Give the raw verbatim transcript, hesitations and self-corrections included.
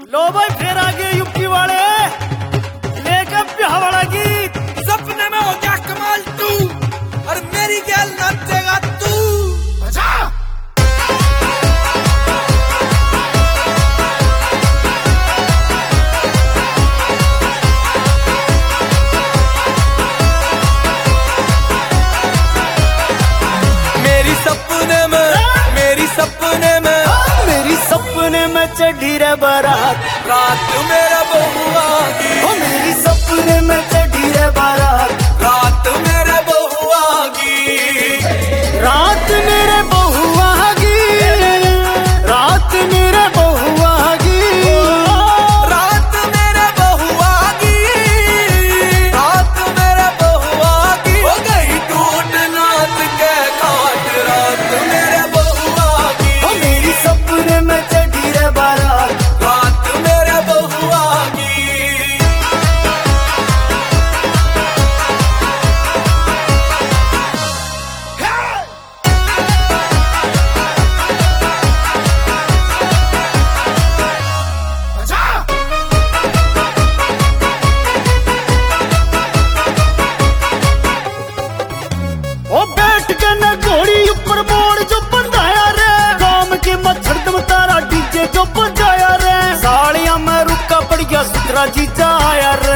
लो भाई फिर आ गए यूपी वाले लेकर ब्याह वाला गीत। सपने में हो गया कमाल तू और मेरी गैल नाचेगा तू। बजा मेरी सपने में मेरी सपने में मेरी सपने में चढ़ी रे बारात रात मेरा बहुआ की। ओ मेरी सपने में चढ़ी रे बारात रात मेरे बहुआ की। रात मेरे बहुआ की रात मेरे बहुआ की रात मेरे बहुआ की। रात मेरे बहुआ की हो गई टूट नाच के खाट। रात मेरे बहुआ की। ओ मेरी सपने में चढ़ी रे बारात रात मेरे बहुआ की। ओ बैठ के न घोड़ी ऊपर मोड़ जो बंधाया रे गांव के मच्छर दम तारा डीजे जो बजाया रे सालिया में रुका पड़ गया सुतरा जीजा आया रे।